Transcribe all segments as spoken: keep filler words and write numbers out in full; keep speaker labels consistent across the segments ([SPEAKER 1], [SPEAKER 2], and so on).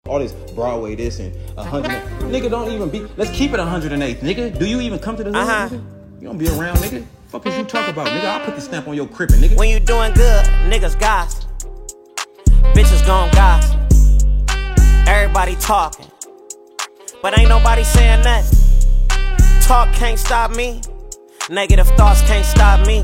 [SPEAKER 1] All this Broadway this and a hundred. Nigga, don't even be. Let's keep it a hundred and eighth, nigga. Do you even come to the hood, uh-huh. nigga? You don't be around, nigga. Fuck is you talk about, nigga? I'll put the stamp on your crippin', nigga.
[SPEAKER 2] When you doing good, niggas gossip. Bitches gon' gossip. Everybody talking, but ain't nobody saying nothing. Talk can't stop me. Negative thoughts can't stop me.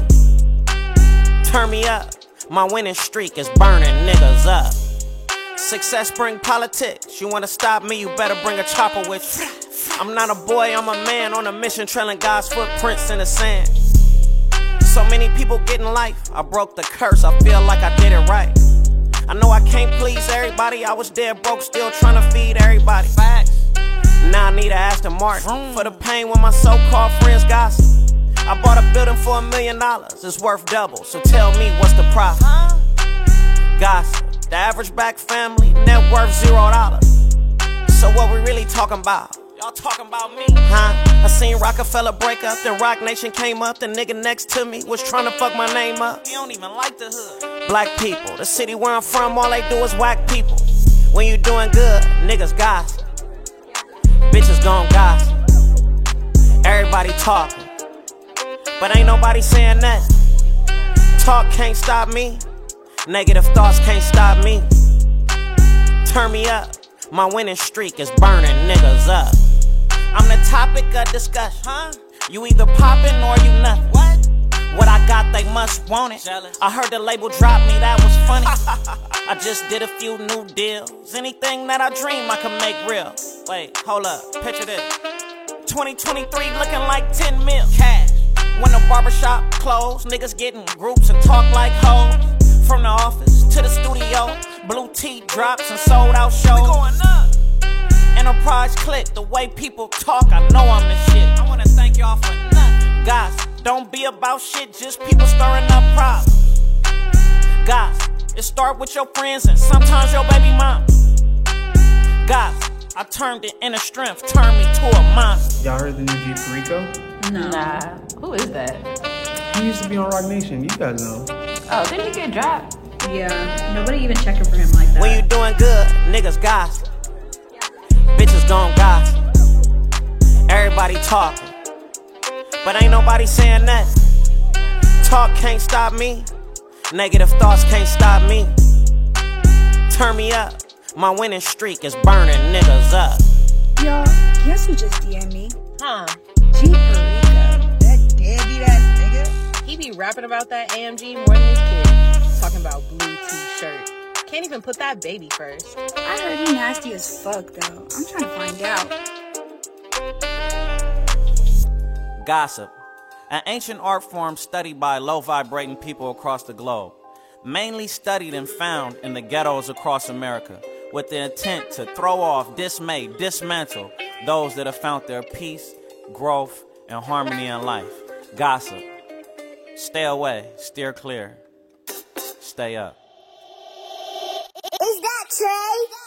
[SPEAKER 2] Turn me up. My winning streak is burning niggas up. Success bring politics. You wanna stop me, you better bring a chopper with you. I'm not a boy, I'm a man on a mission, trailing God's footprints in the sand. So many people getting life. I broke the curse, I feel like I did it right. I know I can't please everybody. I was dead broke, still trying to feed everybody. Facts. Now I need a Aston Martin for the pain when my so-called friends gossip. I bought a building for a million dollars. It's worth double, so tell me what's the profit? Gossip. The average black family net worth zero dollars. So what we really talking about? Y'all talking about me? Huh? I seen Rockefeller break up, then Rock Nation came up. The nigga next to me was trying to fuck my name up. He don't even like the hood. Black people, the city where I'm from, all they do is whack people. When you doing good, niggas gossip. Bitches gon' gossip. Everybody talking, but ain't nobody saying nothing. Talk can't stop me. Negative thoughts can't stop me. Turn me up. My winning streak is burning niggas up. I'm the topic of discussion. Huh? You either poppin' or you nothing. What? What I got, they must want it. Jealous. I heard the label drop me, that was funny. I just did a few new deals. Anything that I dream, I can make real. Wait, hold up, picture this. twenty twenty-three looking like ten mil cash. When the barbershop closed, niggas getting groups and talk like hoes. From the office to the studio, blue tea drops and sold out shows. We going up. Enterprise click, the way people talk, I know I'm the shit. I wanna thank y'all for nothing. Guys, don't be about shit, just people stirring up problems. Guys, it start with your friends and sometimes your baby mom. Guys, I turned the inner strength, turned me to a monster.
[SPEAKER 1] Y'all heard the new G Perico?
[SPEAKER 3] No. Nah, who is that?
[SPEAKER 1] He used to be on Rock Nation, you guys know.
[SPEAKER 3] Oh, didn't he get dropped?
[SPEAKER 4] Yeah, nobody even checking for him like that.
[SPEAKER 2] When you doing good, niggas gossip. Bitches gon' gossip. Everybody talking, but ain't nobody saying nothing. Talk can't stop me. Negative thoughts can't stop me. Turn me up. My winning streak is burning niggas up.
[SPEAKER 5] Y'all, guess who just D M'd me?
[SPEAKER 3] Huh?
[SPEAKER 5] G Perico. That deadbeat ass nigga.
[SPEAKER 3] He be rapping about that A M G more than his kids. Talking about blue t-shirt. Can't even put that baby first.
[SPEAKER 5] I heard he nasty as fuck though. I'm trying to find out.
[SPEAKER 2] Gossip, an ancient art form studied by low-vibrating people across the globe, mainly studied and found in the ghettos across America, with the intent to throw off, dismay, dismantle those that have found their peace, growth, and harmony in life. Gossip. Stay away, steer clear, stay up.
[SPEAKER 5] Is that Trey?